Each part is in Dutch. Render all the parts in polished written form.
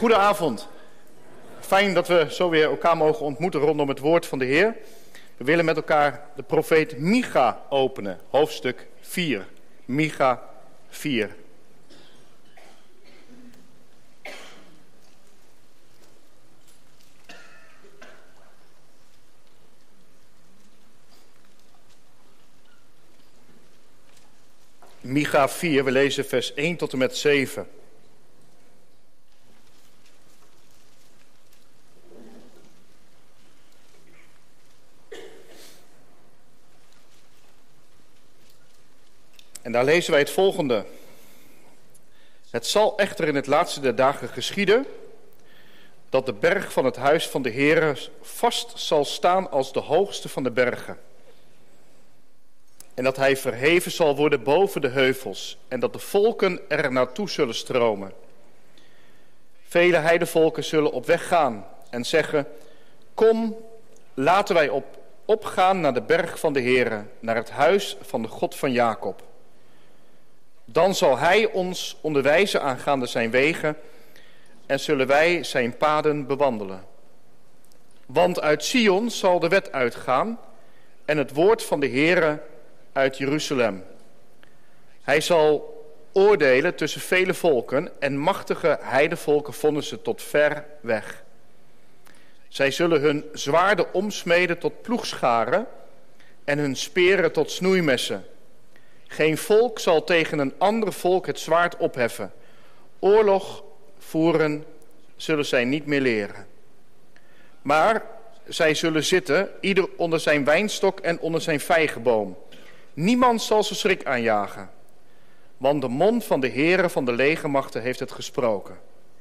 Goedenavond. Fijn dat we zo weer elkaar mogen ontmoeten rondom het woord van de Heer. We willen met elkaar de profeet Micha openen, hoofdstuk 4. Micha 4. Micha 4, we lezen vers 1 tot en met 7. En daar lezen wij het volgende. Het zal echter in het laatste der dagen geschieden, dat de berg van het huis van de Heere vast zal staan als de hoogste van de bergen. En dat hij verheven zal worden boven de heuvels, en dat de volken er naartoe zullen stromen. Vele heidevolken zullen op weg gaan en zeggen, kom, laten wij opgaan naar de berg van de Heere, naar het huis van de God van Jacob. Dan zal hij ons onderwijzen aangaande zijn wegen en zullen wij zijn paden bewandelen. Want uit Sion zal de wet uitgaan en het woord van de Heere uit Jeruzalem. Hij zal oordelen tussen vele volken en machtige heidevolken vonnissen tot ver weg. Zij zullen hun zwaarden omsmeden tot ploegscharen en hun speren tot snoeimessen. Geen volk zal tegen een ander volk het zwaard opheffen. Oorlog voeren zullen zij niet meer leren. Maar zij zullen zitten, ieder onder zijn wijnstok en onder zijn vijgenboom. Niemand zal ze schrik aanjagen. Want de mond van de Heere van de legermachten heeft het gesproken.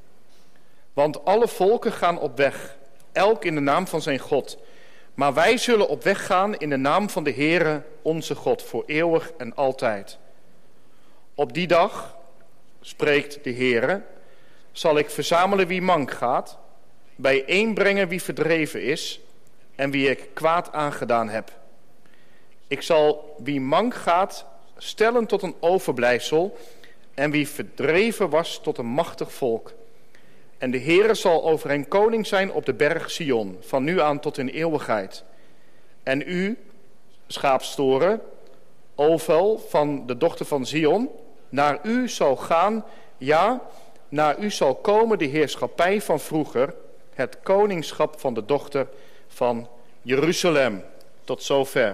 Want alle volken gaan op weg, elk in de naam van zijn God. Maar wij zullen op weg gaan in de naam van de Heere, onze God, voor eeuwig en altijd. Op die dag, spreekt de Heere, zal ik verzamelen wie mank gaat, bijeenbrengen wie verdreven is en wie ik kwaad aangedaan heb. Ik zal wie mank gaat stellen tot een overblijfsel en wie verdreven was tot een machtig volk. En de Heere zal over hen koning zijn op de berg Sion, van nu aan tot in eeuwigheid. En u, schaapstoren, Ovel van de dochter van Zion, naar u zal gaan, ja, naar u zal komen de heerschappij van vroeger, het koningschap van de dochter van Jeruzalem. Tot zover.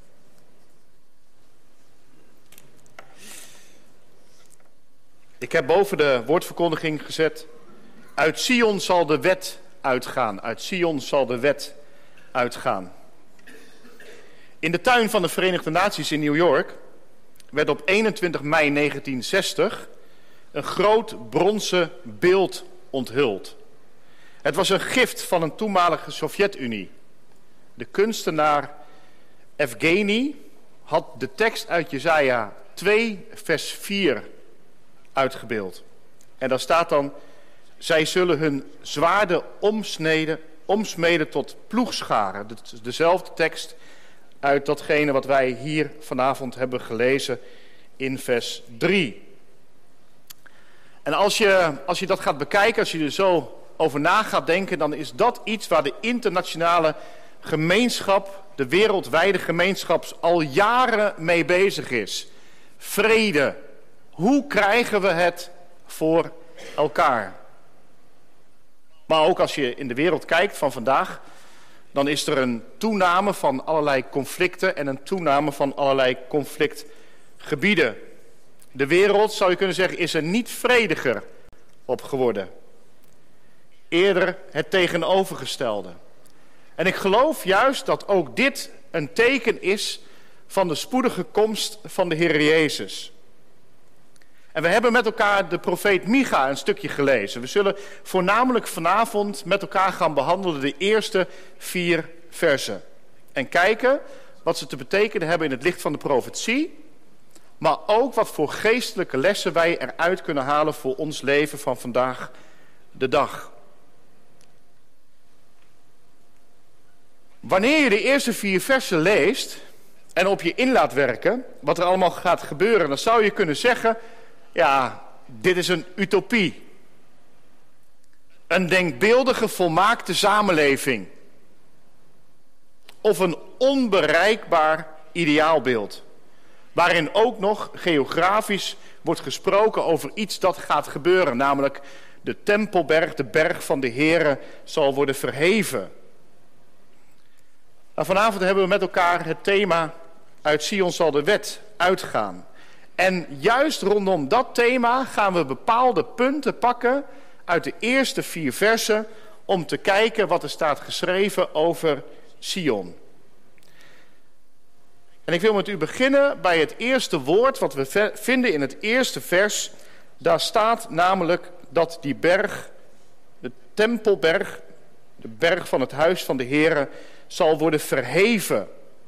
Ik heb boven de woordverkondiging gezet, uit Sion zal de wet uitgaan. Uit Sion zal de wet uitgaan. In de tuin van de Verenigde Naties in New York werd op 21 mei 1960 een groot bronzen beeld onthuld. Het was een gift van een toenmalige Sovjet-Unie. De kunstenaar Evgeny had de tekst uit Jesaja 2 vers 4 uitgebeeld. En daar staat dan, zij zullen hun zwaarden omsmeden tot ploegscharen. Dat is dezelfde tekst uit datgene wat wij hier vanavond hebben gelezen in vers 3. En als je dat gaat bekijken, als je er zo over na gaat denken, dan is dat iets waar de internationale gemeenschap, de wereldwijde gemeenschap, al jaren mee bezig is. Vrede. Hoe krijgen we het voor elkaar? Maar ook als je in de wereld kijkt van vandaag, dan is er een toename van allerlei conflicten en een toename van allerlei conflictgebieden. De wereld, zou je kunnen zeggen, is er niet vrediger op geworden. Eerder het tegenovergestelde. En ik geloof juist dat ook dit een teken is van de spoedige komst van de Heer Jezus. En we hebben met elkaar de profeet Micha een stukje gelezen. We zullen voornamelijk vanavond met elkaar gaan behandelen de eerste 4 versen. En kijken wat ze te betekenen hebben in het licht van de profetie. Maar ook wat voor geestelijke lessen wij eruit kunnen halen voor ons leven van vandaag de dag. Wanneer je de eerste 4 versen leest en op je in laat werken, wat er allemaal gaat gebeuren, dan zou je kunnen zeggen, ja, dit is een utopie. een denkbeeldige, volmaakte samenleving. Of een onbereikbaar ideaalbeeld. Waarin ook nog geografisch wordt gesproken over iets dat gaat gebeuren. Namelijk de Tempelberg, de berg van de Here, zal worden verheven. Nou, vanavond hebben we met elkaar het thema uit Sion zal de wet uitgaan. En juist rondom dat thema gaan we bepaalde punten pakken uit de eerste 4 versen om te kijken wat er staat geschreven over Sion. En ik wil met u beginnen bij het eerste woord wat we vinden in het eerste vers. Daar staat namelijk dat die berg, de Tempelberg, de berg van het huis van de Here, zal worden verheven.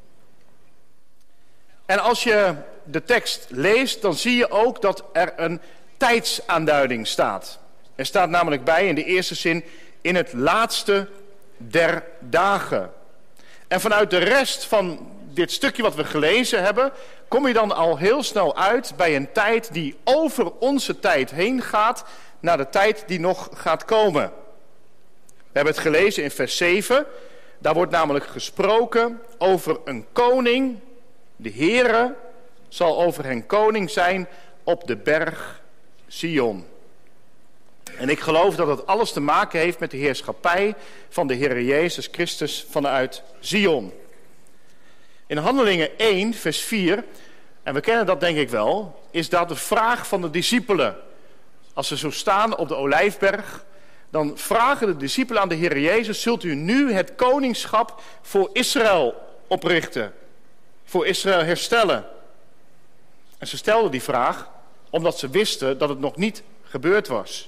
En als je de tekst leest, dan zie je ook dat er een tijdsaanduiding staat. Er staat namelijk bij in de eerste zin in het laatste der dagen. En vanuit de rest van dit stukje wat we gelezen hebben, kom je dan al heel snel uit bij een tijd die over onze tijd heen gaat, naar de tijd die nog gaat komen. We hebben het gelezen in vers 7. Daar wordt namelijk gesproken over een koning. De Heere zal over hen koning zijn op de berg Sion. En ik geloof dat het alles te maken heeft met de heerschappij van de Heere Jezus Christus vanuit Sion. In Handelingen 1, vers 4, en we kennen dat denk ik wel, is dat de vraag van de discipelen. Als ze zo staan op de Olijfberg, dan vragen de discipelen aan de Heer Jezus: zult u nu het koningschap voor Israël oprichten? Voor Israël herstellen? En ze stelden die vraag omdat ze wisten dat het nog niet gebeurd was.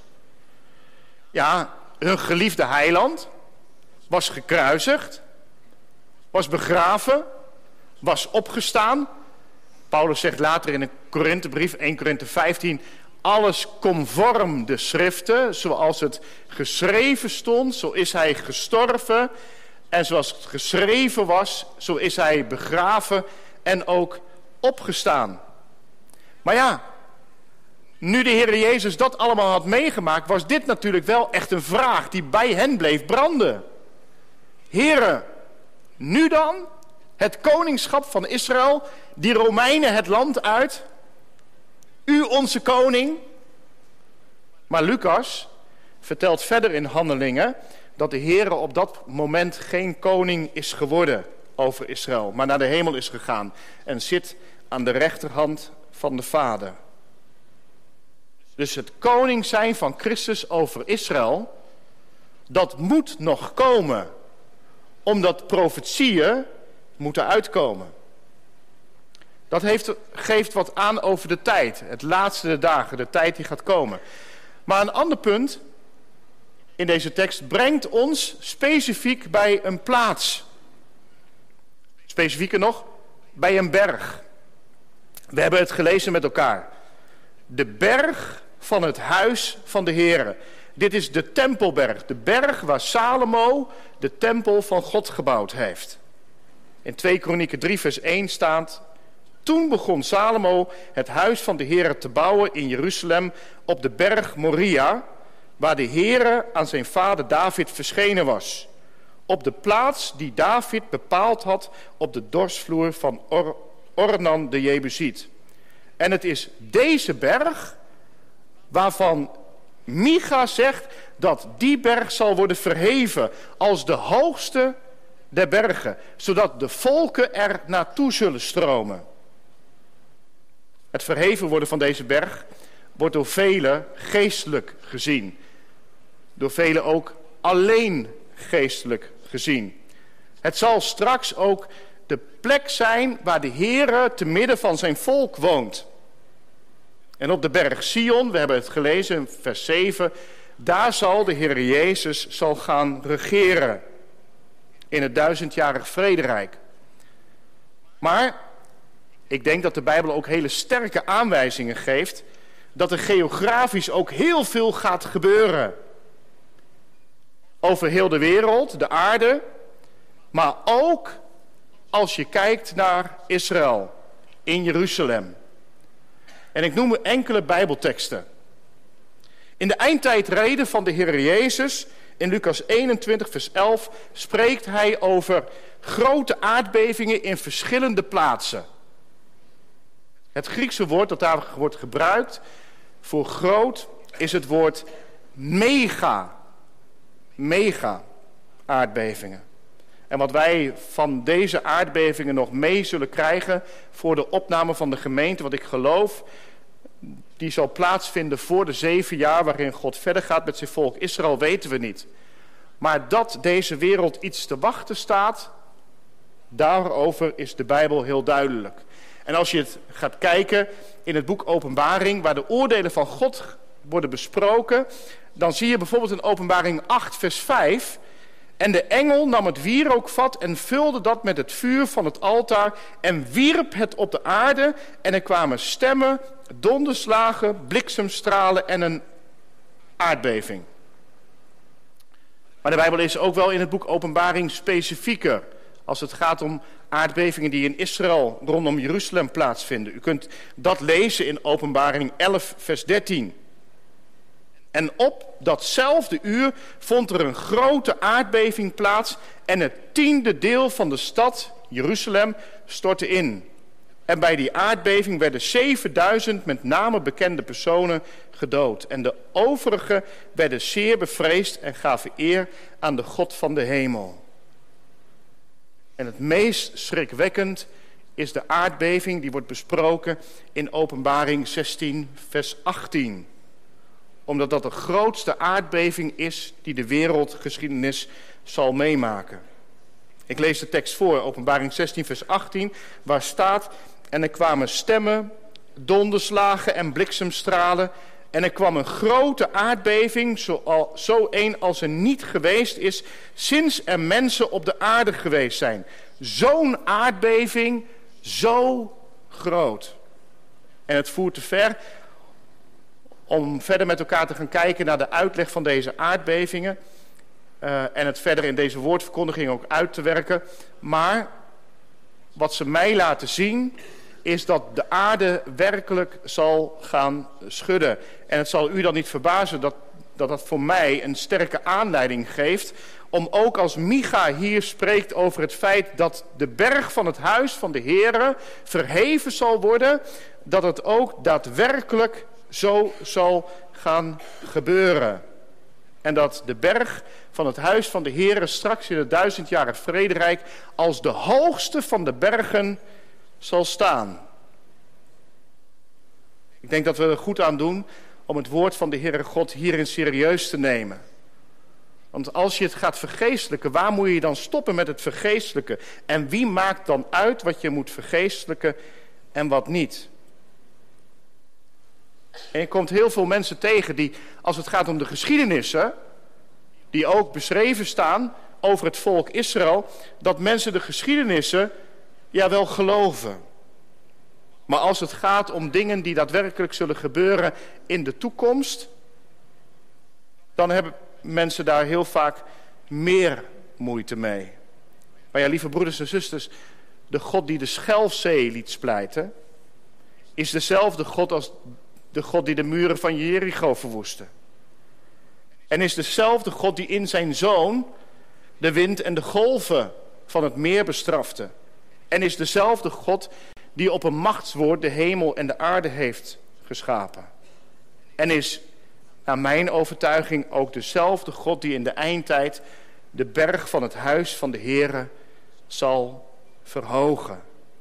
Ja, hun geliefde heiland was gekruisigd, was begraven, was opgestaan. Paulus zegt later in een Korinthebrief, 1 Korinthe 15... alles conform de schriften, zoals het geschreven stond, zo is hij gestorven. En zoals het geschreven was, zo is hij begraven en ook opgestaan. Maar ja, nu de Heer Jezus dat allemaal had meegemaakt, was dit natuurlijk wel echt een vraag die bij hen bleef branden. Heere, nu dan? Het koningschap van Israël, die Romeinen het land uit, u onze koning. Maar Lucas vertelt verder in Handelingen dat de Heere op dat moment geen koning is geworden over Israël, maar naar de hemel is gegaan en zit aan de rechterhand van de Vader. Dus het koning zijn van Christus over Israël, dat moet nog komen, omdat profetieën moeten uitkomen. Dat geeft wat aan over de tijd, het laatste der dagen, de tijd die gaat komen. Maar een ander punt in deze tekst brengt ons specifiek bij een plaats. Specifieker nog, bij een berg. We hebben het gelezen met elkaar. De berg van het huis van de Heere. Dit is de Tempelberg, de berg waar Salomo de tempel van God gebouwd heeft. In 2 Kronieken 3 vers 1 staat: toen begon Salomo het huis van de Heere te bouwen in Jeruzalem op de berg Moria, waar de Heere aan zijn vader David verschenen was. Op de plaats die David bepaald had op de dorsvloer van Ornan de Jebusiet. En het is deze berg waarvan Micha zegt dat die berg zal worden verheven als de hoogste der bergen, zodat de volken er naartoe zullen stromen. Het verheven worden van deze berg wordt door velen geestelijk gezien. Door velen ook alleen geestelijk gezien. Het zal straks ook de plek zijn waar de Heere te midden van zijn volk woont. En op de berg Sion, we hebben het gelezen in vers 7, daar zal de Heer Jezus gaan regeren in het 1000-jarig vrederijk. Maar ik denk dat de Bijbel ook hele sterke aanwijzingen geeft dat er geografisch ook heel veel gaat gebeuren. Over heel de wereld, de aarde, maar ook als je kijkt naar Israël, in Jeruzalem. En ik noem enkele Bijbelteksten. In de eindtijdreden van de Heer Jezus, in Lucas 21 vers 11, spreekt hij over grote aardbevingen in verschillende plaatsen. Het Griekse woord dat daar wordt gebruikt voor groot is het woord mega. Mega aardbevingen. En wat wij van deze aardbevingen nog mee zullen krijgen voor de opname van de gemeente, wat ik geloof, die zal plaatsvinden voor de 7 jaar waarin God verder gaat met zijn volk Israël, weten we niet. Maar dat deze wereld iets te wachten staat, daarover is de Bijbel heel duidelijk. En als je het gaat kijken in het boek Openbaring, waar de oordelen van God worden besproken, dan zie je bijvoorbeeld in Openbaring 8 vers 5... En de engel nam het wierookvat en vulde dat met het vuur van het altaar en wierp het op de aarde. En er kwamen stemmen, donderslagen, bliksemstralen en een aardbeving. Maar de Bijbel is ook wel in het boek Openbaring specifieker als het gaat om aardbevingen die in Israël rondom Jeruzalem plaatsvinden. U kunt dat lezen in Openbaring 11 vers 13. En op datzelfde uur vond er een grote aardbeving plaats en het 10e deel van de stad, Jeruzalem, stortte in. En bij die aardbeving werden 7000 met name bekende personen gedood. En de overigen werden zeer bevreesd en gaven eer aan de God van de hemel. En het meest schrikwekkend is de aardbeving die wordt besproken in Openbaring 16 vers 18. Omdat dat de grootste aardbeving is die de wereldgeschiedenis zal meemaken. Ik lees de tekst voor, Openbaring 16 vers 18, waar staat: En er kwamen stemmen, donderslagen en bliksemstralen. En er kwam een grote aardbeving, zo een als er niet geweest is sinds er mensen op de aarde geweest zijn. Zo'n aardbeving, zo groot. En het voert te ver om verder met elkaar te gaan kijken naar de uitleg van deze aardbevingen. En het verder in deze woordverkondiging ook uit te werken. Maar wat ze mij laten zien is dat de aarde werkelijk zal gaan schudden. En het zal u dan niet verbazen dat voor mij een sterke aanleiding geeft om ook als Micha hier spreekt over het feit dat de berg van het huis van de Heere verheven zal worden, dat het ook daadwerkelijk zo zal gaan gebeuren. En dat de berg van het huis van de Heere straks in het 1000-jarig vrederijk als de hoogste van de bergen zal staan. Ik denk dat we er goed aan doen om het woord van de Heere God hierin serieus te nemen. Want als je het gaat vergeestelijken, waar moet je dan stoppen met het vergeestelijken? En wie maakt dan uit wat je moet vergeestelijken en wat niet? En je komt heel veel mensen tegen die, als het gaat om de geschiedenissen, die ook beschreven staan over het volk Israël, dat mensen de geschiedenissen wel geloven. Maar als het gaat om dingen die daadwerkelijk zullen gebeuren in de toekomst, dan hebben mensen daar heel vaak meer moeite mee. Maar ja, lieve broeders en zusters, de God die de Schelfzee liet splijten, is dezelfde God als de God die de muren van Jericho verwoestte. En is dezelfde God die in zijn Zoon de wind en de golven van het meer bestrafte. En is dezelfde God die op een machtswoord de hemel en de aarde heeft geschapen. En is, naar mijn overtuiging, ook dezelfde God die in de eindtijd de berg van het huis van de Heere zal verhogen.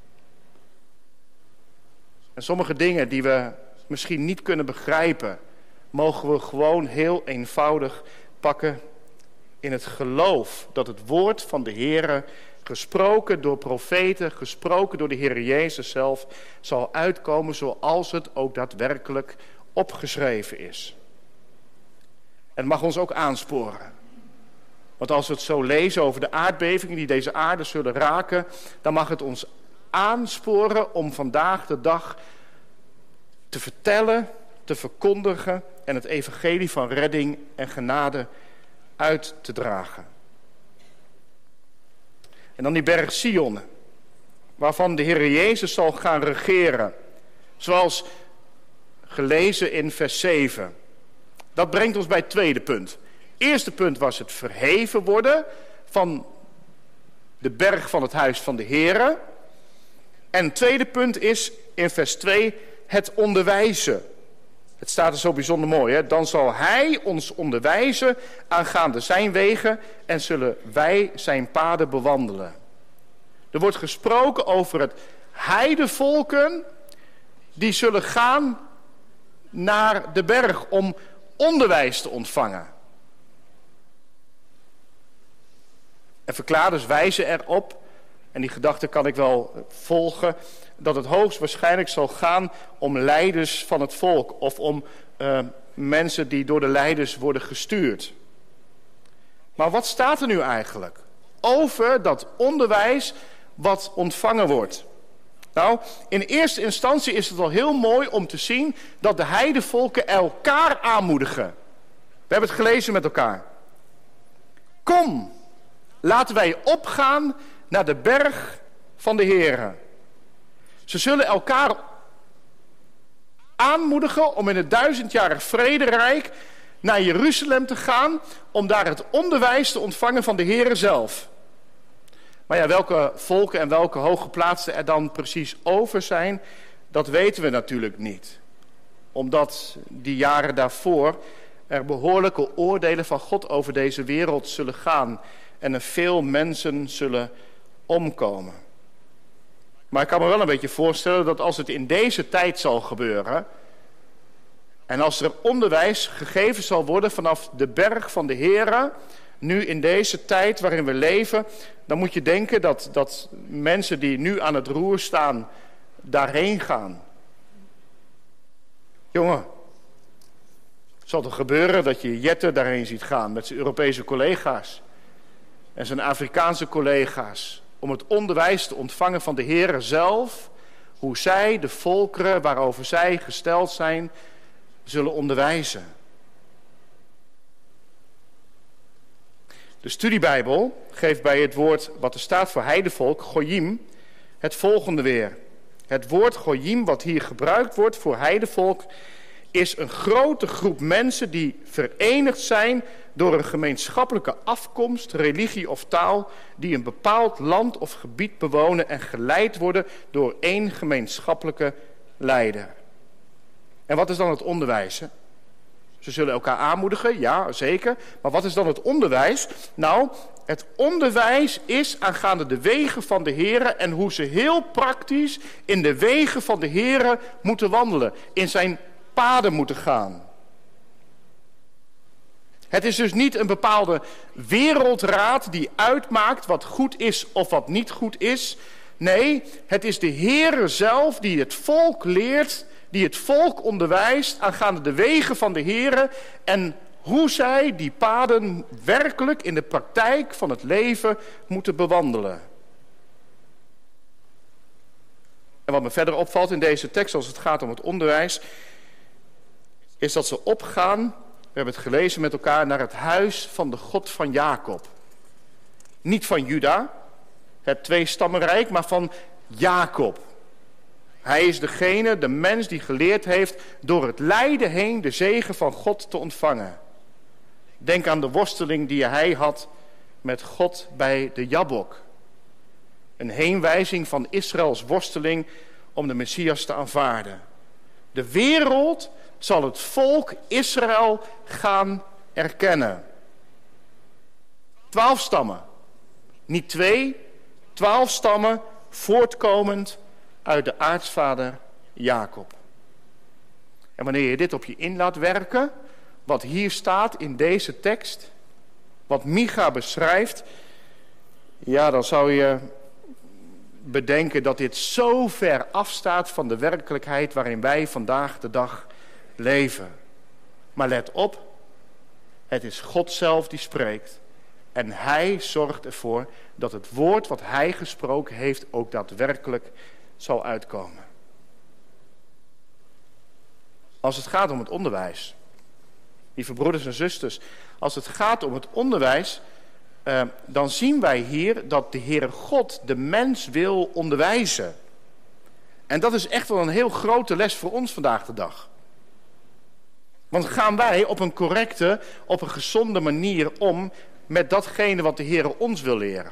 En sommige dingen die we misschien niet kunnen begrijpen, mogen we gewoon heel eenvoudig pakken in het geloof dat het woord van de Heere, gesproken door profeten, gesproken door de Heere Jezus zelf, zal uitkomen zoals het ook daadwerkelijk opgeschreven is. En het mag ons ook aansporen. Want als we het zo lezen over de aardbevingen die deze aarde zullen raken, dan mag het ons aansporen om vandaag de dag te vertellen, te verkondigen en het evangelie van redding en genade uit te dragen. En dan die berg Sion, waarvan de Heer Jezus zal gaan regeren. Zoals gelezen in vers 7. Dat brengt ons bij het tweede punt. Eerste punt was het verheven worden van de berg van het huis van de Here. En het tweede punt is in vers 2 het onderwijzen. Het staat er zo bijzonder mooi. Hè? Dan zal hij ons onderwijzen aangaande zijn wegen en zullen wij zijn paden bewandelen. Er wordt gesproken over het heidevolken die zullen gaan naar de berg om onderwijs te ontvangen. En verklaarders wijzen erop, en die gedachte kan ik wel volgen, dat het hoogstwaarschijnlijk zal gaan om leiders van het volk of om mensen die door de leiders worden gestuurd. Maar wat staat er nu eigenlijk over dat onderwijs wat ontvangen wordt? Nou, in eerste instantie is het al heel mooi om te zien dat de heidevolken elkaar aanmoedigen. We hebben het gelezen met elkaar. Kom, laten wij opgaan naar de berg van de Heere. Ze zullen elkaar aanmoedigen om in het 1000-jarig vrederijk naar Jeruzalem te gaan, om daar het onderwijs te ontvangen van de Heere zelf. Maar ja, welke volken en welke hooggeplaatsten er dan precies over zijn, dat weten we natuurlijk niet. Omdat die jaren daarvoor er behoorlijke oordelen van God over deze wereld zullen gaan en er veel mensen zullen omkomen. Maar ik kan me wel een beetje voorstellen dat als het in deze tijd zal gebeuren en als er onderwijs gegeven zal worden vanaf de berg van de Heere, nu in deze tijd waarin we leven, dan moet je denken dat mensen die nu aan het roer staan daarheen gaan. Jongen, zal het gebeuren dat je Jette daarheen ziet gaan met zijn Europese collega's en zijn Afrikaanse collega's om het onderwijs te ontvangen van de Heere zelf, hoe zij de volkeren waarover zij gesteld zijn zullen onderwijzen. De studiebijbel geeft bij het woord wat er staat voor heidevolk, goyim, het volgende weer. Het woord goyim wat hier gebruikt wordt voor heidevolk is een grote groep mensen die verenigd zijn door een gemeenschappelijke afkomst, religie of taal, die een bepaald land of gebied bewonen en geleid worden door één gemeenschappelijke leider. En wat is dan het onderwijs? Hè? Ze zullen elkaar aanmoedigen, ja zeker. Maar wat is dan het onderwijs? Nou, het onderwijs is aangaande de wegen van de Heere en hoe ze heel praktisch in de wegen van de Heere moeten wandelen. In zijn paden moeten gaan. Het is dus niet een bepaalde wereldraad die uitmaakt wat goed is of wat niet goed is. Nee, het is de Heere zelf die het volk leert, die het volk onderwijst aangaande de wegen van de Heere en hoe zij die paden werkelijk in de praktijk van het leven moeten bewandelen. En wat me verder opvalt in deze tekst als het gaat om het onderwijs, is dat ze opgaan, we hebben het gelezen met elkaar, naar het huis van de God van Jacob. Niet van Juda, het tweestammenrijk, maar van Jacob. Hij is degene, de mens die geleerd heeft door het lijden heen de zegen van God te ontvangen. Denk aan de worsteling die hij had met God bij de Jabok. Een heenwijzing van Israëls worsteling om de Messias te aanvaarden. De wereld zal het volk Israël gaan erkennen. 12 stammen. Niet 2, 12 stammen voortkomend uit de aartsvader Jacob. En wanneer je dit op je in laat werken, wat hier staat in deze tekst, wat Micha beschrijft, ja, dan zou je bedenken dat dit zo ver afstaat van de werkelijkheid waarin wij vandaag de dag leven. Maar let op, het is God zelf die spreekt. En hij zorgt ervoor dat het woord wat hij gesproken heeft ook daadwerkelijk zal uitkomen. Als het gaat om het onderwijs, lieve broeders en zusters, als het gaat om het onderwijs, dan zien wij hier dat de Heere God de mens wil onderwijzen. En dat is echt wel een heel grote les voor ons vandaag de dag. Want gaan wij op een correcte, op een gezonde manier om met datgene wat de Heer ons wil leren?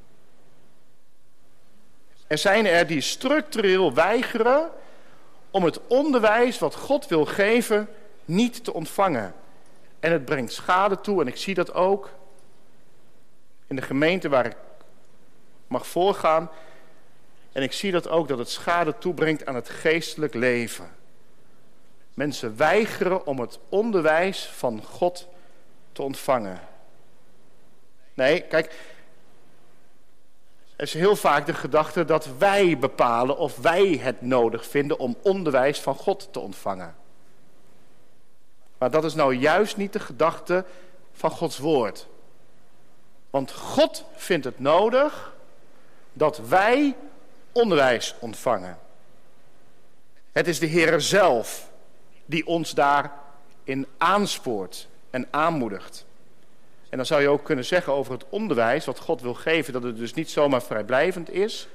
Er zijn er die structureel weigeren om het onderwijs wat God wil geven niet te ontvangen. En het brengt schade toe, en ik zie dat ook in de gemeente waar ik mag voorgaan. En ik zie dat ook, dat het schade toebrengt aan het geestelijk leven. Mensen weigeren om het onderwijs van God te ontvangen. Nee, kijk, er is heel vaak de gedachte dat wij bepalen of wij het nodig vinden om onderwijs van God te ontvangen. Maar dat is nou juist niet de gedachte van Gods woord. Want God vindt het nodig dat wij onderwijs ontvangen. Het is de Heer zelf die ons daarin aanspoort en aanmoedigt. En dan zou je ook kunnen zeggen over het onderwijs wat God wil geven, dat het dus niet zomaar vrijblijvend is,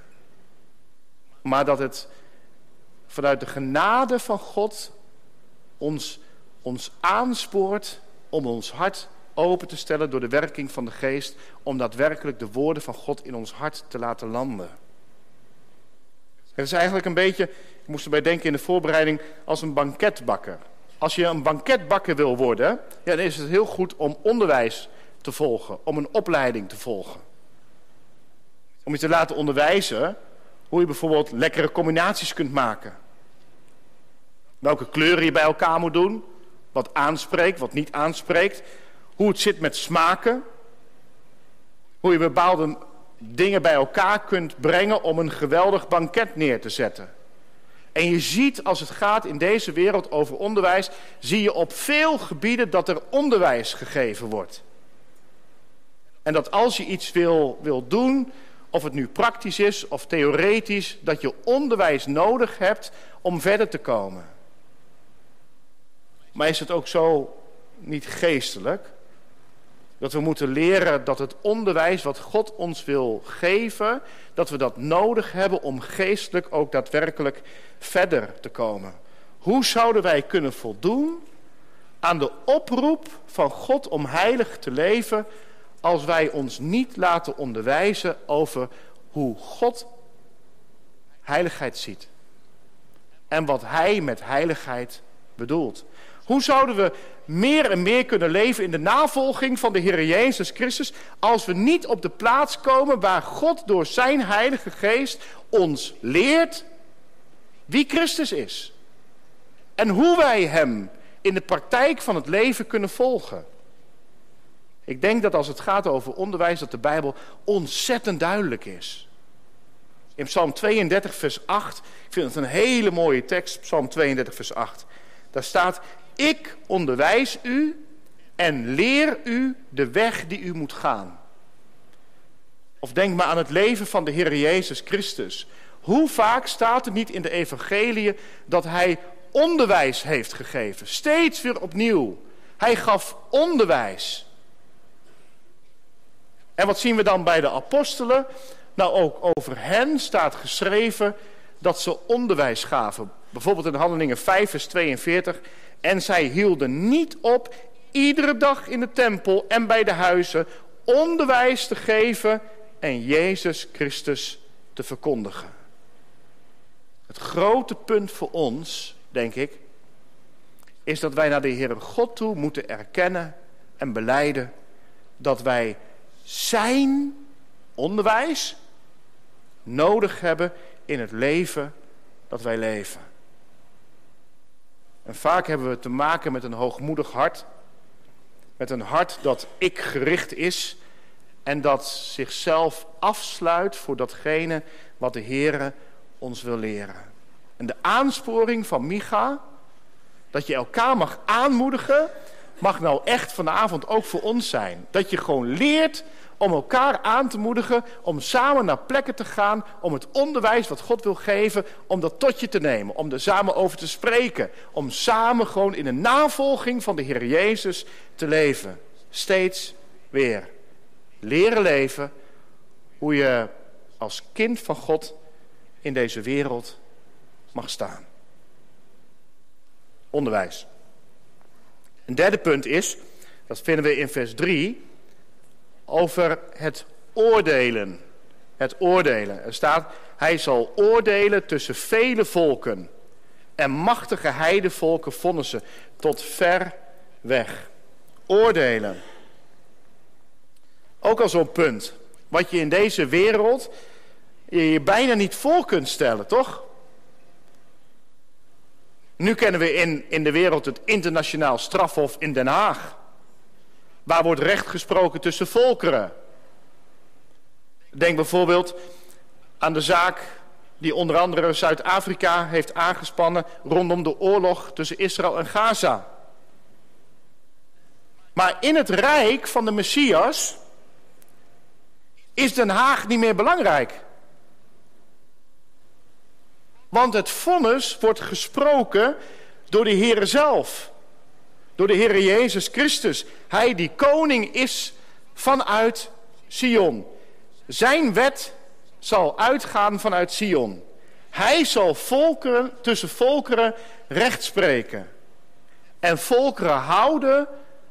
maar dat het vanuit de genade van God ons aanspoort om ons hart open te stellen door de werking van de geest, om daadwerkelijk de woorden van God in ons hart te laten landen. Het is eigenlijk een beetje, ik moest erbij denken in de voorbereiding, als een banketbakker. Als je een banketbakker wil worden, ja, dan is het heel goed om onderwijs te volgen, om een opleiding te volgen. Om je te laten onderwijzen hoe je bijvoorbeeld lekkere combinaties kunt maken. Welke kleuren je bij elkaar moet doen, wat aanspreekt, wat niet aanspreekt. Hoe het zit met smaken. Hoe je bepaalde dingen bij elkaar kunt brengen om een geweldig banket neer te zetten. En je ziet, als het gaat in deze wereld over onderwijs, zie je op veel gebieden dat er onderwijs gegeven wordt. En dat als je iets wil doen, of het nu praktisch is of theoretisch, dat je onderwijs nodig hebt om verder te komen. Maar is het ook zo niet geestelijk? Dat we moeten leren dat het onderwijs wat God ons wil geven, dat we dat nodig hebben om geestelijk ook daadwerkelijk verder te komen. Hoe zouden wij kunnen voldoen aan de oproep van God om heilig te leven, als wij ons niet laten onderwijzen over hoe God heiligheid ziet en wat Hij met heiligheid bedoelt? Hoe zouden we meer en meer kunnen leven in de navolging van de Heer Jezus Christus, als we niet op de plaats komen waar God door zijn Heilige Geest ons leert wie Christus is en hoe wij hem in de praktijk van het leven kunnen volgen? Ik denk dat als het gaat over onderwijs, dat de Bijbel ontzettend duidelijk is. In Psalm 32 vers 8, ik vind het een hele mooie tekst, Psalm 32 vers 8. Daar staat: ik onderwijs u en leer u de weg die u moet gaan. Of denk maar aan het leven van de Heer Jezus Christus. Hoe vaak staat er niet in de evangeliën dat hij onderwijs heeft gegeven? Steeds weer opnieuw. Hij gaf onderwijs. En wat zien we dan bij de apostelen? Nou, ook over hen staat geschreven dat ze onderwijs gaven. Bijvoorbeeld in Handelingen 5 vers 42. En zij hielden niet op iedere dag in de tempel en bij de huizen onderwijs te geven en Jezus Christus te verkondigen. Het grote punt voor ons, denk ik, is dat wij naar de Heere God toe moeten erkennen en belijden dat wij zijn onderwijs nodig hebben in het leven dat wij leven. En vaak hebben we te maken met een hoogmoedig hart. Met een hart dat ik gericht is. En dat zichzelf afsluit voor datgene wat de Heere ons wil leren. En de aansporing van Micha, dat je elkaar mag aanmoedigen, mag nou echt vanavond ook voor ons zijn. Dat je gewoon leert om elkaar aan te moedigen, om samen naar plekken te gaan, om het onderwijs wat God wil geven, om dat tot je te nemen, om er samen over te spreken, om samen gewoon in de navolging van de Heer Jezus te leven. Steeds weer. Leren leven hoe je als kind van God in deze wereld mag staan. Onderwijs. Een derde punt is, dat vinden we in vers 3, over het oordelen. Het oordelen. Er staat, hij zal oordelen tussen vele volken en machtige heidevolken vonnissen tot ver weg. Oordelen. Ook al zo'n punt, wat je in deze wereld je bijna niet voor kunt stellen, toch? Nu kennen we in de wereld het internationaal strafhof in Den Haag. Waar wordt recht gesproken tussen volkeren. Denk bijvoorbeeld aan de zaak die onder andere Zuid-Afrika heeft aangespannen rondom de oorlog tussen Israël en Gaza. Maar in het rijk van de Messias is Den Haag niet meer belangrijk. Want het vonnis wordt gesproken door de Heere zelf. Door de Heere Jezus Christus. Hij die koning is vanuit Sion. Zijn wet zal uitgaan vanuit Sion. Hij zal tussen volkeren recht spreken. En volkeren houden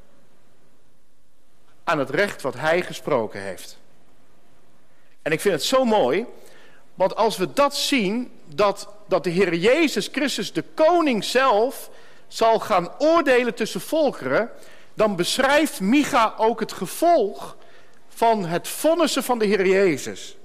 aan het recht wat hij gesproken heeft. En ik vind het zo mooi, want als we dat zien, dat de Heer Jezus Christus, de koning zelf, zal gaan oordelen tussen volkeren, dan beschrijft Micha ook het gevolg van het vonnissen van de Heer Jezus.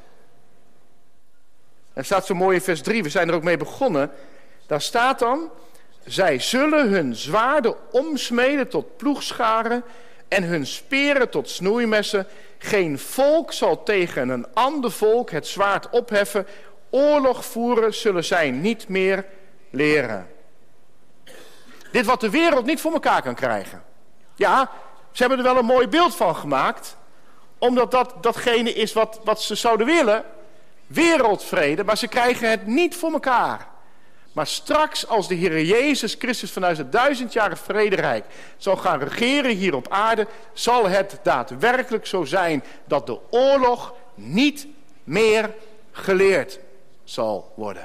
Er staat zo mooi in vers 3, we zijn er ook mee begonnen. Daar staat dan, zij zullen hun zwaarden omsmeden tot ploegscharen en hun speren tot snoeimessen. Geen volk zal tegen een ander volk het zwaard opheffen. Oorlog voeren zullen zij niet meer leren. Dit wat de wereld niet voor elkaar kan krijgen. Ja, ze hebben er wel een mooi beeld van gemaakt. Omdat datgene is wat ze zouden willen. Wereldvrede, maar ze krijgen het niet voor elkaar. Maar straks als de Heer Jezus Christus vanuit het 1000-jarig vrederijk zal gaan regeren hier op aarde, zal het daadwerkelijk zo zijn dat de oorlog niet meer geleerd zal worden.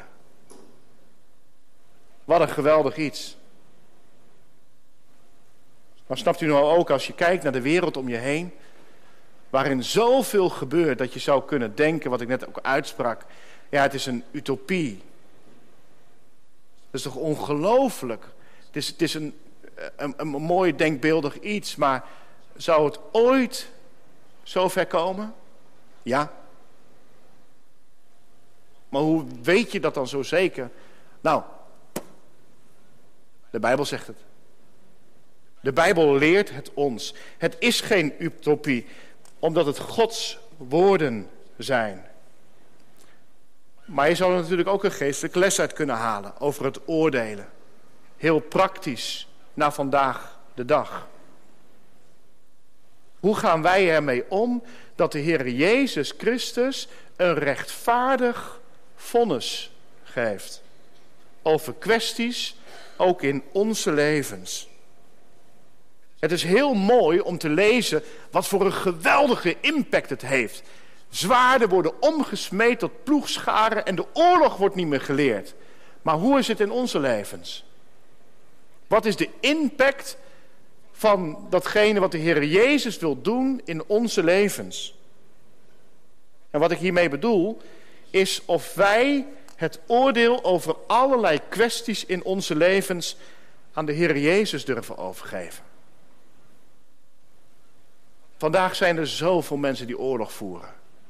Wat een geweldig iets. Maar snapt u nou ook, als je kijkt naar de wereld om je heen, waarin zoveel gebeurt dat je zou kunnen denken, wat ik net ook uitsprak, ja, het is een utopie. Dat is toch ongelooflijk? Het is een mooi denkbeeldig iets, maar zou het ooit zo ver komen? Ja. Maar hoe weet je dat dan zo zeker? Nou, de Bijbel zegt het. De Bijbel leert het ons. Het is geen utopie, omdat het Gods woorden zijn. Maar je zou er natuurlijk ook een geestelijke les uit kunnen halen over het oordelen. Heel praktisch naar vandaag de dag. Hoe gaan wij ermee om dat de Heer Jezus Christus een rechtvaardig vonnis geeft? Over kwesties, ook in onze levens. Het is heel mooi om te lezen wat voor een geweldige impact het heeft. Zwaarden worden omgesmeed tot ploegscharen en de oorlog wordt niet meer geleerd. Maar hoe is het in onze levens? Wat is de impact van datgene wat de Heer Jezus wil doen in onze levens? En wat ik hiermee bedoel, is of wij het oordeel over allerlei kwesties in onze levens aan de Heer Jezus durven overgeven. Vandaag zijn er zoveel mensen die oorlog voeren.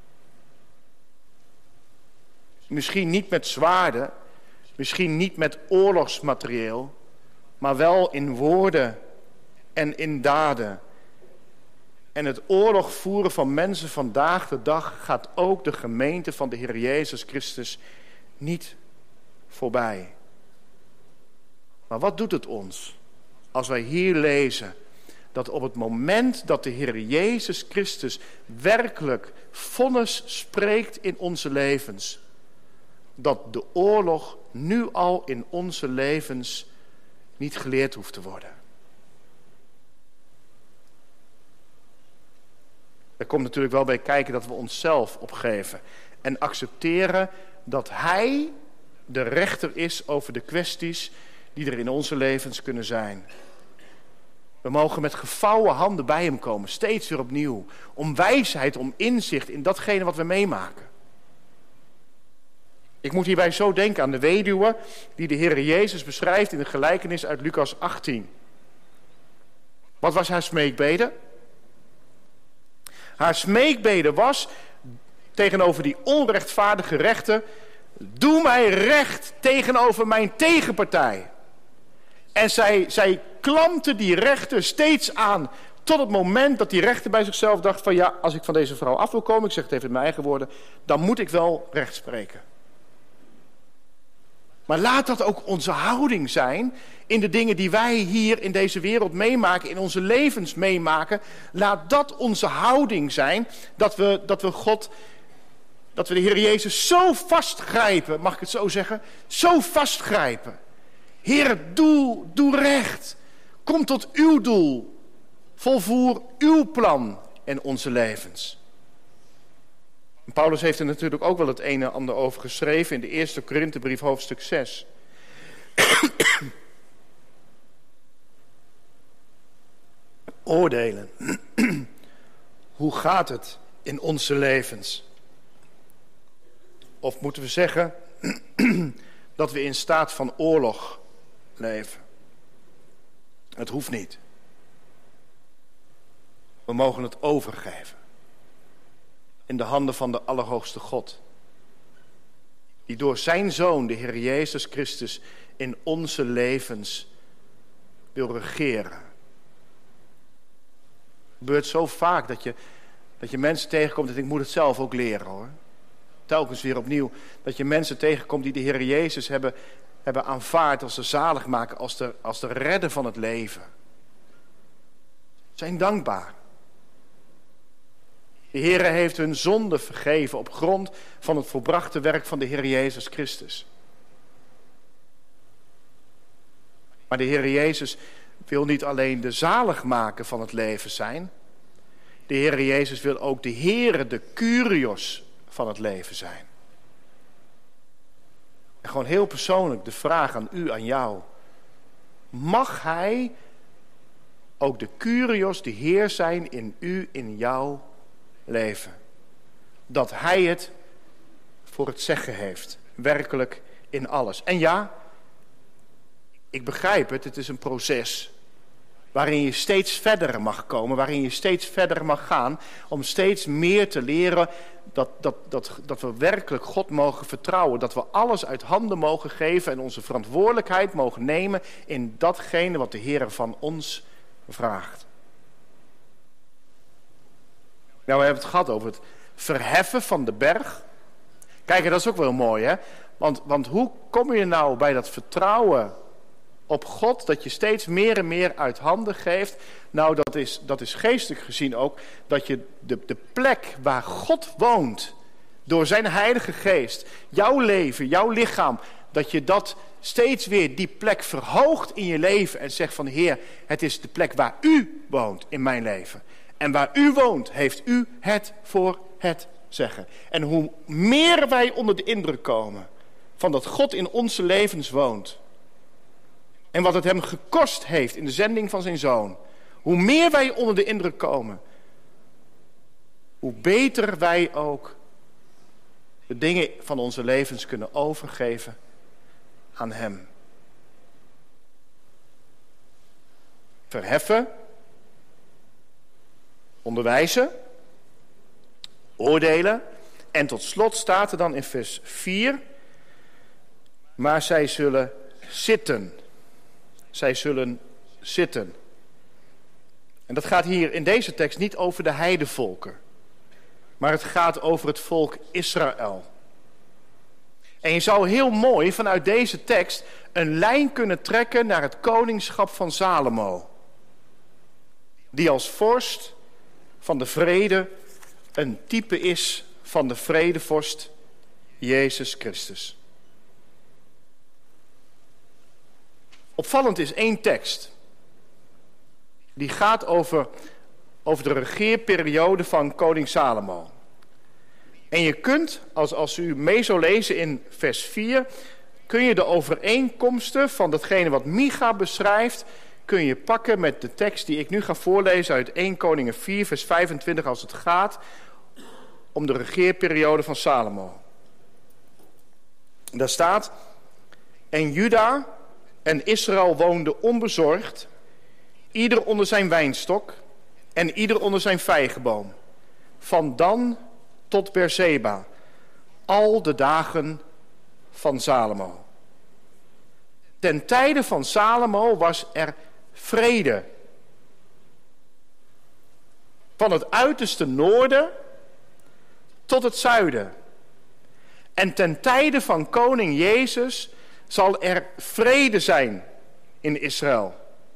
Misschien niet met zwaarden, misschien niet met oorlogsmaterieel, maar wel in woorden en in daden. En het oorlog voeren van mensen vandaag de dag gaat ook de gemeente van de Heer Jezus Christus niet voorbij. Maar wat doet het ons als wij hier lezen dat op het moment dat de Heer Jezus Christus werkelijk vonnis spreekt in onze levens, dat de oorlog nu al in onze levens niet geleerd hoeft te worden. Er komt natuurlijk wel bij kijken dat we onszelf opgeven en accepteren dat Hij de rechter is over de kwesties die er in onze levens kunnen zijn. We mogen met gevouwen handen bij hem komen, steeds weer opnieuw. Om wijsheid, om inzicht in datgene wat we meemaken. Ik moet hierbij zo denken aan de weduwe die de Heer Jezus beschrijft in de gelijkenis uit Lucas 18. Wat was haar smeekbede? Haar smeekbede was tegenover die onrechtvaardige rechter: doe mij recht tegenover mijn tegenpartij. En zij klampte die rechter steeds aan tot het moment dat die rechter bij zichzelf dacht van ja, als ik van deze vrouw af wil komen, ik zeg het even in mijn eigen woorden, dan moet ik wel recht spreken. Maar laat dat ook onze houding zijn in de dingen die wij hier in deze wereld meemaken, in onze levens meemaken. Laat dat onze houding zijn, dat we de Heer Jezus zo vastgrijpen, mag ik het zo zeggen, zo vastgrijpen. Heer, doe recht. Kom tot uw doel. Volvoer uw plan in onze levens. En Paulus heeft er natuurlijk ook wel het een en ander over geschreven in de eerste Korinthebrief hoofdstuk 6. Oordelen. Hoe gaat het in onze levens? Of moeten we zeggen dat we in staat van oorlog leven? Het hoeft niet. We mogen het overgeven in de handen van de Allerhoogste God, die door zijn Zoon, de Heer Jezus Christus, in onze levens wil regeren. Het gebeurt zo vaak dat je mensen tegenkomt, en ik moet het zelf ook leren hoor. Telkens weer opnieuw, dat je mensen tegenkomt die de Heer Jezus hebben aanvaard als de zaligmaker, als de redder van het leven. Zijn dankbaar. De Heer heeft hun zonde vergeven op grond van het volbrachte werk van de Heer Jezus Christus. Maar de Heer Jezus wil niet alleen de zaligmaker van het leven zijn. De Heer Jezus wil ook de Heere, de Kyrios van het leven zijn. En gewoon heel persoonlijk de vraag aan u, aan jou. Mag Hij ook de Kyrios, de Heer zijn in u, in jouw leven? Dat Hij het voor het zeggen heeft. Werkelijk in alles. En ja, ik begrijp het, het is een proces waarin je steeds verder mag komen, waarin je steeds verder mag gaan, om steeds meer te leren dat we werkelijk God mogen vertrouwen, dat we alles uit handen mogen geven en onze verantwoordelijkheid mogen nemen in datgene wat de Heer van ons vraagt. Nou, we hebben het gehad over het verheffen van de berg. Kijk, dat is ook wel mooi, hè? Want hoe kom je nou bij dat vertrouwen op God, dat je steeds meer en meer uit handen geeft? Nou, dat is geestelijk gezien ook, dat je de plek waar God woont, door zijn Heilige Geest, jouw leven, jouw lichaam, dat je dat steeds weer die plek verhoogt in je leven en zegt van Heer, het is de plek waar u woont in mijn leven. En waar u woont, heeft u het voor het zeggen. En hoe meer wij onder de indruk komen van dat God in onze levens woont, en wat het hem gekost heeft in de zending van zijn Zoon, hoe meer wij onder de indruk komen, hoe beter wij ook de dingen van onze levens kunnen overgeven aan hem. Verheffen, onderwijzen, oordelen. En tot slot staat er dan in vers 4, maar zij zullen zitten. Zij zullen zitten. En dat gaat hier in deze tekst niet over de heidevolken, maar het gaat over het volk Israël. En je zou heel mooi vanuit deze tekst een lijn kunnen trekken naar het koningschap van Salomo, die als vorst van de vrede een type is van de vredevorst Jezus Christus. Opvallend is één tekst. Die gaat over de regeerperiode van koning Salomo. En je kunt, als u mee zou lezen in vers 4, kun je de overeenkomsten van datgene wat Micha beschrijft, kun je pakken met de tekst die ik nu ga voorlezen uit 1 Koningen 4 vers 25 als het gaat om de regeerperiode van Salomo. Daar staat: en Juda en Israël woonden onbezorgd, ieder onder zijn wijnstok en ieder onder zijn vijgenboom, van Dan tot Beerseba, al de dagen van Salomo. Ten tijde van Salomo was er vrede. Van het uiterste noorden tot het zuiden. En ten tijde van koning Jezus zal er vrede zijn in Israël.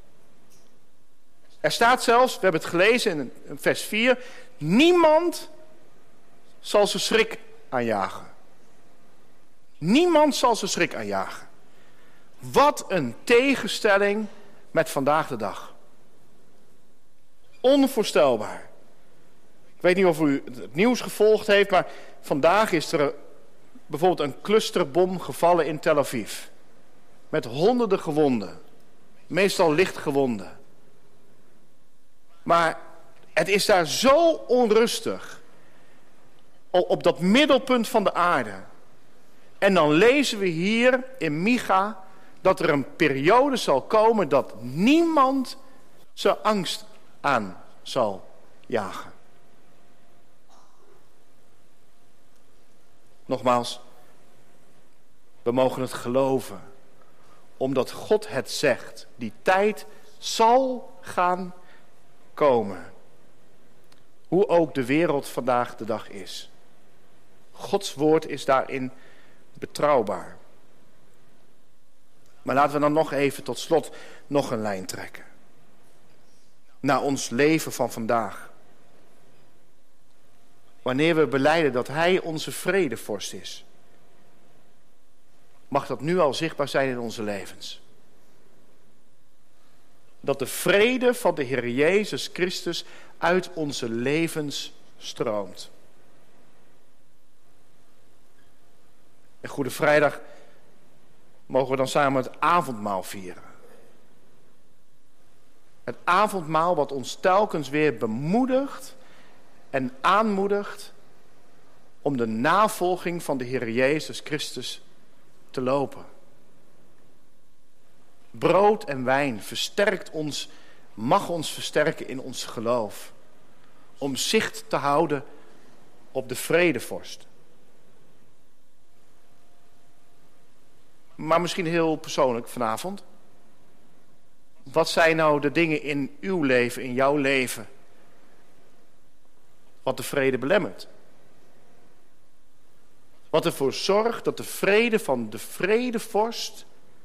Er staat zelfs, we hebben het gelezen in vers 4... niemand zal ze schrik aanjagen. Niemand zal ze schrik aanjagen. Wat een tegenstelling met vandaag de dag. Onvoorstelbaar. Ik weet niet of u het nieuws gevolgd heeft, maar vandaag is er bijvoorbeeld een clusterbom gevallen in Tel Aviv. Met honderden gewonden. Meestal licht gewonden. Maar het is daar zo onrustig. Op dat middelpunt van de aarde. En dan lezen we hier in Micha dat er een periode zal komen dat niemand zijn angst aan zal jagen. Nogmaals, we mogen het geloven, omdat God het zegt. Die tijd zal gaan komen. Hoe ook de wereld vandaag de dag is. Gods woord is daarin betrouwbaar. Maar laten we dan nog even tot slot nog een lijn trekken. Naar ons leven van vandaag. Wanneer we belijden dat Hij onze vredevorst is. Mag dat nu al zichtbaar zijn in onze levens. Dat de vrede van de Heer Jezus Christus uit onze levens stroomt. En Goede Vrijdag mogen we dan samen het avondmaal vieren. Het avondmaal wat ons telkens weer bemoedigt en aanmoedigt om de navolging van de Heer Jezus Christus te lopen. Brood en wijn versterkt ons, mag ons versterken in ons geloof. Om zicht te houden op de vredevorst. Maar misschien heel persoonlijk vanavond. Wat zijn nou de dingen in uw leven, in jouw leven, wat de vrede belemmert? Wat ervoor zorgt dat de vrede van de vredevorst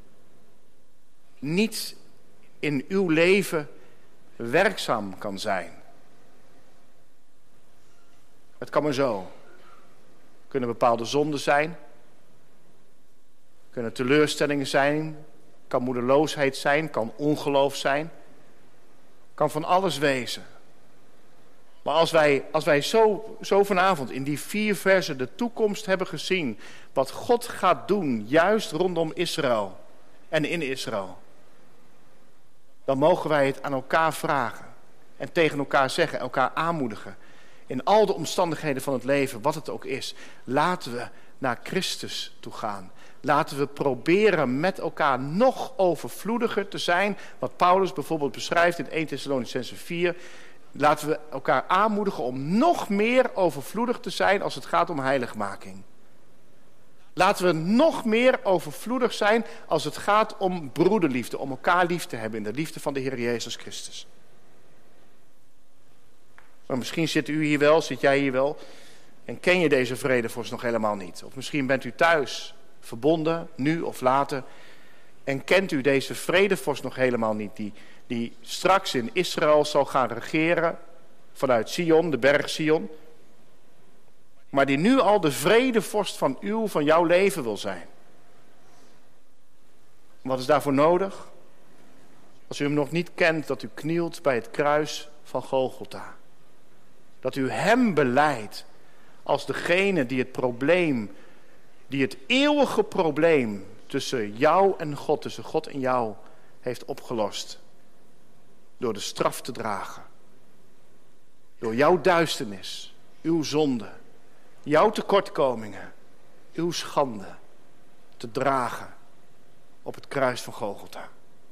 niet in uw leven werkzaam kan zijn. Het kan maar zo. Kunnen bepaalde zonden zijn. Kunnen teleurstellingen zijn. Kan moedeloosheid zijn. Kan ongeloof zijn. Kan van alles wezen. Maar als wij zo vanavond in die 4 versen de toekomst hebben gezien. Wat God gaat doen, juist rondom Israël en in Israël. Dan mogen wij het aan elkaar vragen. En tegen elkaar zeggen, elkaar aanmoedigen. In al de omstandigheden van het leven, wat het ook is. Laten we naar Christus toe gaan. Laten we proberen met elkaar nog overvloediger te zijn. Wat Paulus bijvoorbeeld beschrijft in 1 Thessalonicenzen 4. Laten we elkaar aanmoedigen om nog meer overvloedig te zijn als het gaat om heiligmaking. Laten we nog meer overvloedig zijn als het gaat om broederliefde. Om elkaar lief te hebben in de liefde van de Heer Jezus Christus. Maar misschien zit jij hier wel en ken je deze vredevorst nog helemaal niet. Of misschien bent u thuis verbonden, nu of later, en kent u deze vredevorst nog helemaal niet. Die straks in Israël zal gaan regeren vanuit Sion, de berg Sion. Maar die nu al de vredevorst van jouw leven wil zijn. Wat is daarvoor nodig? Als u hem nog niet kent, dat u knielt bij het kruis van Golgotha. Dat u hem belijdt als degene die het eeuwige probleem tussen jou en God, tussen God en jou, heeft opgelost. door de straf te dragen. Door jouw duisternis, uw zonde, jouw tekortkomingen, uw schande te dragen op het kruis van Golgotha.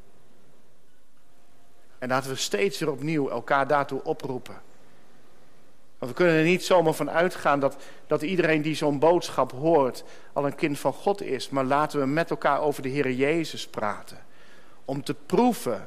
En laten we steeds weer opnieuw elkaar daartoe oproepen. Want we kunnen er niet zomaar van uitgaan dat iedereen die zo'n boodschap hoort al een kind van God is. Maar laten we met elkaar over de Heer Jezus praten. Om te proeven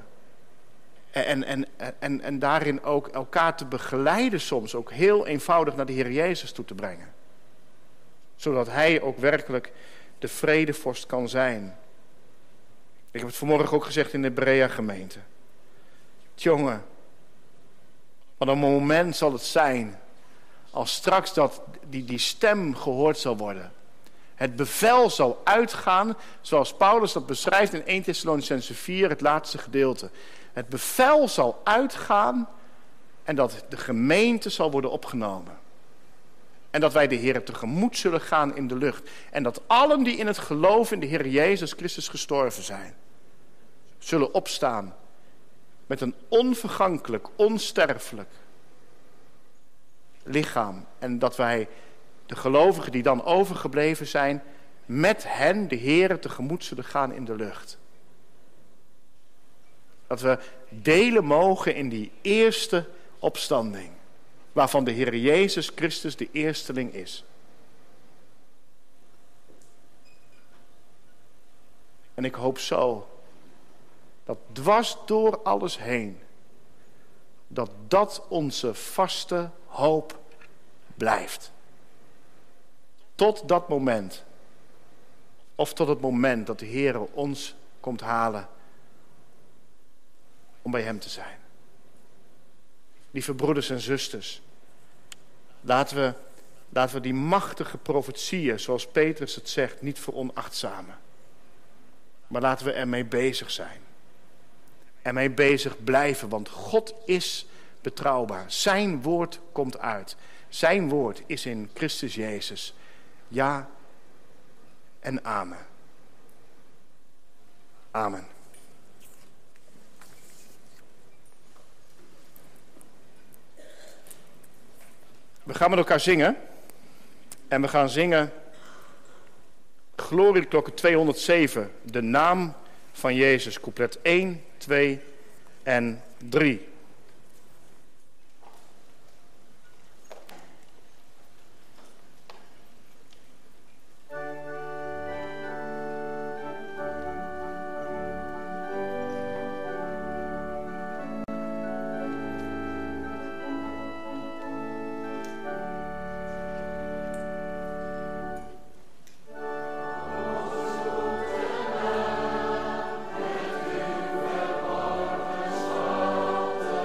en daarin ook elkaar te begeleiden soms. Ook heel eenvoudig naar de Heer Jezus toe te brengen. Zodat Hij ook werkelijk de vredevorst kan zijn. Ik heb het vanmorgen ook gezegd in de Berea gemeente. Jongen, wat een moment zal het zijn als straks die stem gehoord zal worden. Het bevel zal uitgaan, zoals Paulus dat beschrijft in 1 Thessalonicenzen 4, het laatste gedeelte. Het bevel zal uitgaan en dat de gemeente zal worden opgenomen. En dat wij de Heer tegemoet zullen gaan in de lucht. En dat allen die in het geloof in de Heer Jezus Christus gestorven zijn, zullen opstaan met een onvergankelijk, onsterfelijk lichaam. En dat wij, de gelovigen die dan overgebleven zijn, met hen de Heere tegemoet zullen gaan in de lucht. Dat we delen mogen in die eerste opstanding, waarvan de Heer Jezus Christus de eersteling is. En ik hoop zo dat dwars door alles heen, dat onze vaste hoop blijft. Tot dat moment, of tot het moment dat de Heer ons komt halen om bij Hem te zijn. Lieve broeders en zusters, laten we die machtige profetieën, zoals Petrus het zegt, niet veronachtzamen. Maar laten we ermee bezig zijn. Ermee bezig blijven, want God is betrouwbaar. Zijn woord komt uit. Zijn woord is in Christus Jezus. Ja en amen. Amen. We gaan met elkaar zingen. En we gaan zingen Glorieklokken 207. De naam van Jezus. Couplet 1, 2 en 3. Amen.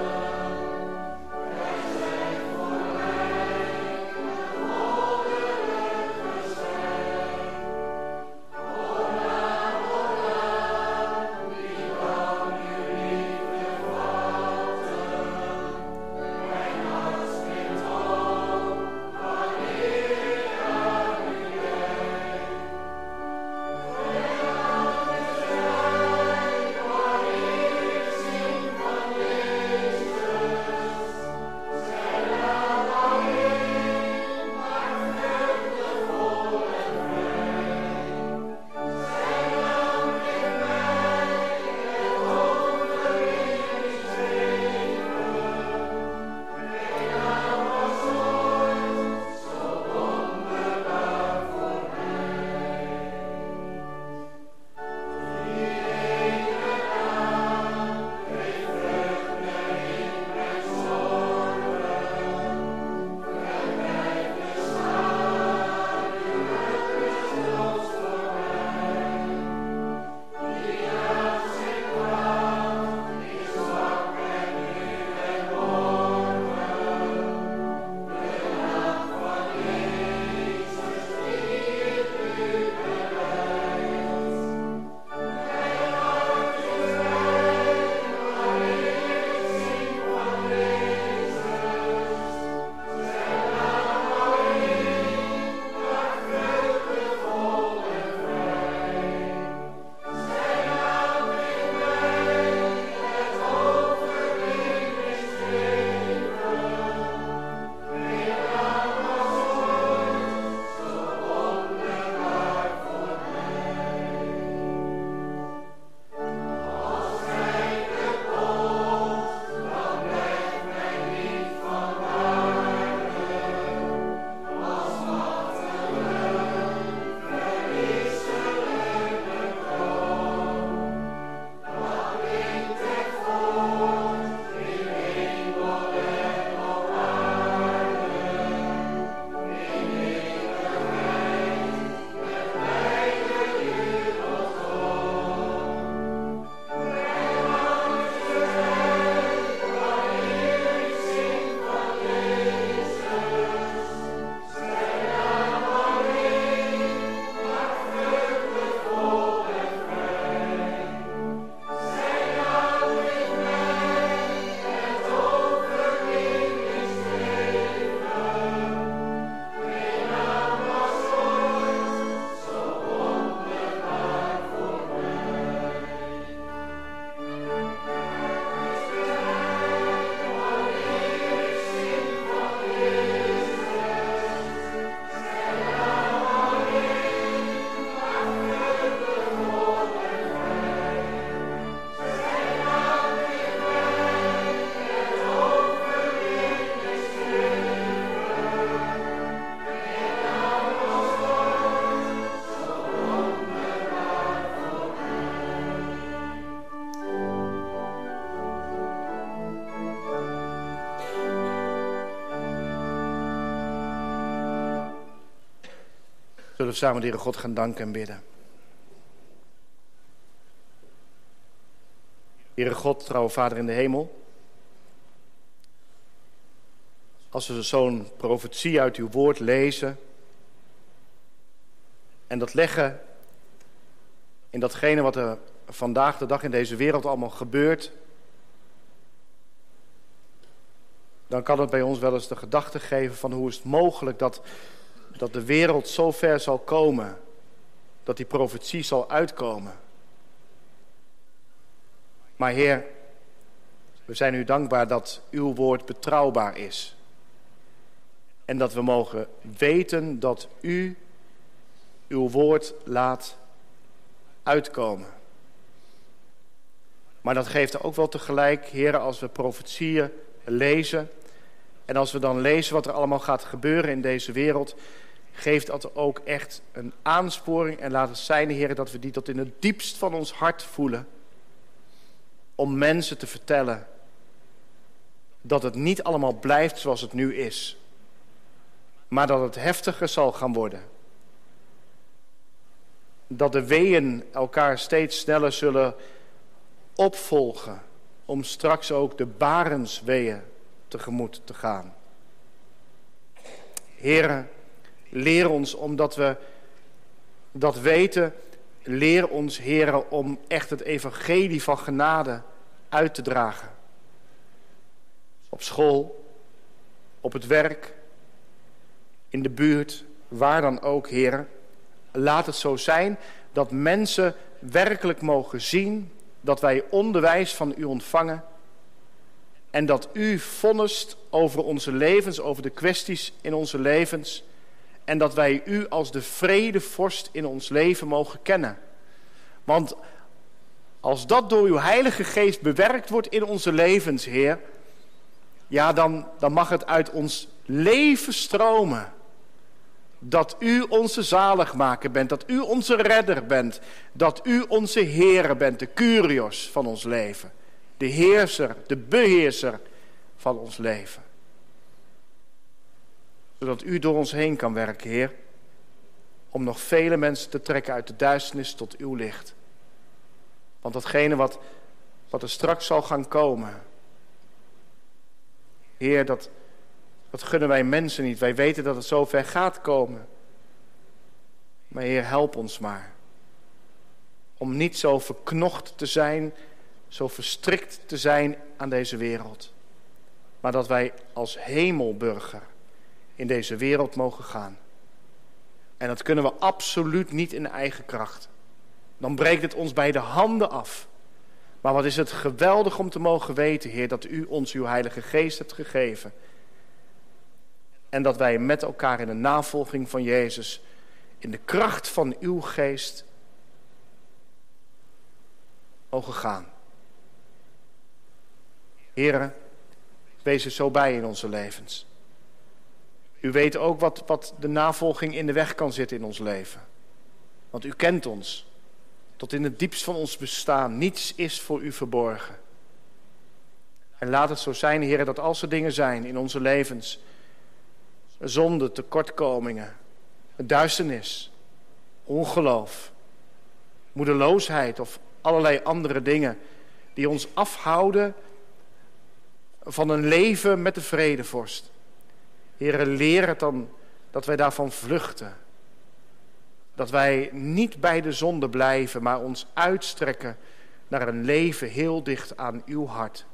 Zullen we samen de Heere God gaan danken en bidden. Heere God, trouwe Vader in de hemel. Als we zo'n profetie uit uw woord lezen en dat leggen in datgene wat er vandaag de dag in deze wereld allemaal gebeurt, dan kan het bij ons wel eens de gedachte geven van hoe is het mogelijk dat de wereld zo ver zal komen, dat die profetie zal uitkomen. Maar Heer, we zijn u dankbaar dat uw woord betrouwbaar is. En dat we mogen weten dat u uw woord laat uitkomen. Maar dat geeft er ook wel tegelijk, Heer, als we profetieën lezen en als we dan lezen wat er allemaal gaat gebeuren in deze wereld, geeft dat ook echt een aansporing en laat het zijn, Heer, dat we die tot in het diepst van ons hart voelen. Om mensen te vertellen dat het niet allemaal blijft zoals het nu is. Maar dat het heftiger zal gaan worden. Dat de weeën elkaar steeds sneller zullen opvolgen. Om straks ook de barensweeën tegemoet te gaan. Heere, leer ons omdat we dat weten. Leer ons, Heere, om echt het evangelie van genade uit te dragen. Op school, op het werk, in de buurt, waar dan ook, Heere. Laat het zo zijn dat mensen werkelijk mogen zien dat wij onderwijs van u ontvangen en dat u vonnist over onze levens, over de kwesties in onze levens en dat wij u als de vredevorst in ons leven mogen kennen. Want als dat door uw Heilige Geest bewerkt wordt in onze levens, Heer, ja, dan mag het uit ons leven stromen. Dat u onze zaligmaker bent, dat u onze redder bent, dat u onze Heere bent, de Kyrios van ons leven. De heerser, de beheerser van ons leven. Zodat u door ons heen kan werken, Heer, om nog vele mensen te trekken uit de duisternis tot uw licht. Want datgene wat er straks zal gaan komen, Heer, dat gunnen wij mensen niet. Wij weten dat het zo ver gaat komen. Maar Heer, help ons maar. Om niet zo verknocht te zijn, zo verstrikt te zijn aan deze wereld. Maar dat wij als hemelburger in deze wereld mogen gaan. En dat kunnen we absoluut niet in eigen kracht. Dan breekt het ons bij de handen af. Maar wat is het geweldig om te mogen weten, Heer, dat u ons uw Heilige Geest hebt gegeven. En dat wij met elkaar in de navolging van Jezus, in de kracht van uw geest, mogen gaan. Heere, wees er zo bij in onze levens. U weet ook wat de navolging in de weg kan zitten in ons leven. Want u kent ons. Tot in het diepst van ons bestaan. Niets is voor u verborgen. En laat het zo zijn, Heere, dat als er dingen zijn in onze levens, zonde, tekortkomingen, duisternis, ongeloof, moedeloosheid of allerlei andere dingen die ons afhouden van een leven met de vredevorst. Heere, leer het dan dat wij daarvan vluchten. Dat wij niet bij de zonde blijven, maar ons uitstrekken naar een leven heel dicht aan uw hart.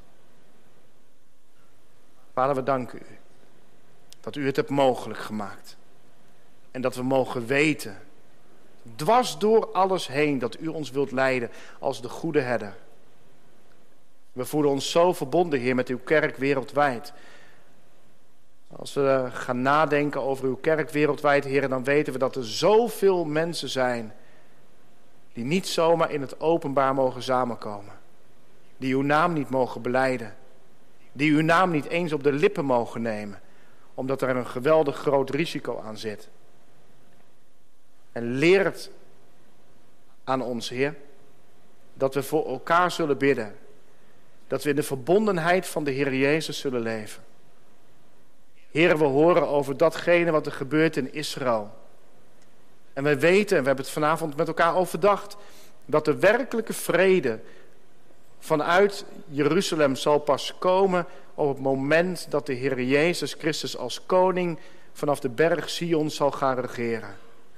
Vader, we danken u dat u het hebt mogelijk gemaakt. En dat we mogen weten, dwars door alles heen, dat u ons wilt leiden als de goede herder. We voelen ons zo verbonden, Heer, met uw kerk wereldwijd. Als we gaan nadenken over uw kerk wereldwijd, Heer, dan weten we dat er zoveel mensen zijn die niet zomaar in het openbaar mogen samenkomen. Die uw naam niet mogen belijden. Die uw naam niet eens op de lippen mogen nemen. Omdat er een geweldig groot risico aan zit. En leer het aan ons, Heer, dat we voor elkaar zullen bidden. Dat we in de verbondenheid van de Heer Jezus zullen leven. Heer, we horen over datgene wat er gebeurt in Israël. En wij weten, en we hebben het vanavond met elkaar overdacht, dat de werkelijke vrede vanuit Jeruzalem zal pas komen op het moment dat de Heer Jezus Christus als koning vanaf de berg Sion zal gaan regeren.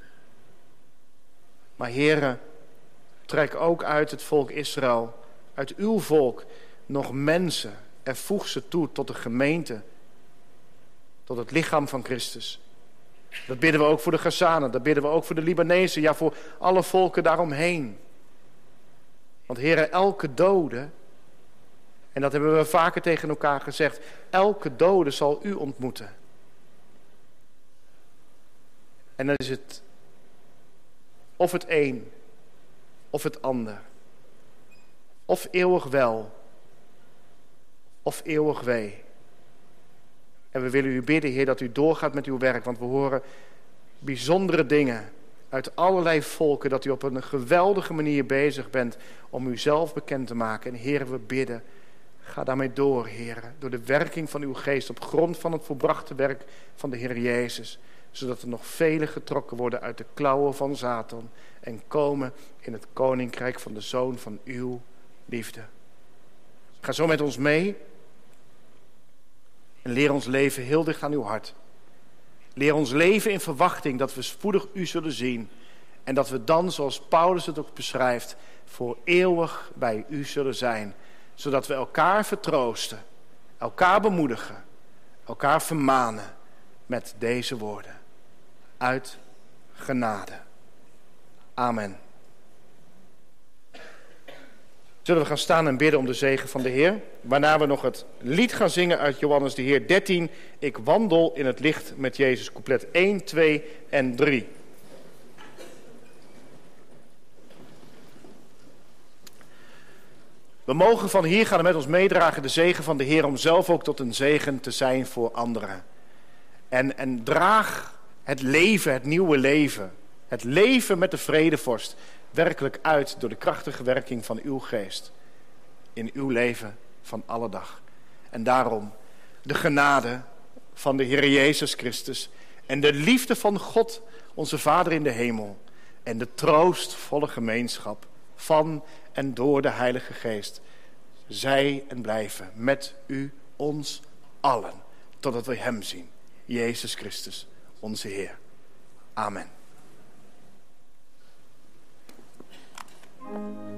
Maar Heere, trek ook uit het volk Israël, uit uw volk, nog mensen en voeg ze toe tot de gemeente, tot het lichaam van Christus. Dat bidden we ook voor de Gazanen, dat bidden we ook voor de Libanezen, ja, voor alle volken daaromheen. Want Heere, elke dode, en dat hebben we vaker tegen elkaar gezegd, elke dode zal u ontmoeten. En dan is het of het een, of het ander. Of eeuwig wel, of eeuwig wee. En we willen u bidden, Heer, dat u doorgaat met uw werk. Want we horen bijzondere dingen uit allerlei volken, dat u op een geweldige manier bezig bent om uzelf bekend te maken. En Heer, we bidden, ga daarmee door, Heer, door de werking van uw geest op grond van het volbrachte werk van de Heer Jezus. Zodat er nog velen getrokken worden uit de klauwen van Satan en komen in het koninkrijk van de Zoon van uw liefde. Ga zo met ons mee en leer ons leven heel dicht aan uw hart. Leer ons leven in verwachting dat we spoedig u zullen zien. En dat we dan, zoals Paulus het ook beschrijft, voor eeuwig bij u zullen zijn. Zodat we elkaar vertroosten, elkaar bemoedigen, elkaar vermanen met deze woorden. Uit genade. Amen. Zullen we gaan staan en bidden om de zegen van de Heer? Waarna we nog het lied gaan zingen uit Johannes de Heer 13. Ik wandel in het licht met Jezus. Couplet 1, 2 en 3. We mogen van hier gaan en met ons meedragen de zegen van de Heer om zelf ook tot een zegen te zijn voor anderen. En draag het leven, het nieuwe leven, het leven met de vredevorst werkelijk uit door de krachtige werking van uw geest in uw leven van alle dag. En daarom de genade van de Heer Jezus Christus en de liefde van God, onze Vader in de hemel, en de troostvolle gemeenschap van en door de Heilige Geest, zij en blijven met u, ons allen, totdat we hem zien, Jezus Christus, onze Heer. Amen.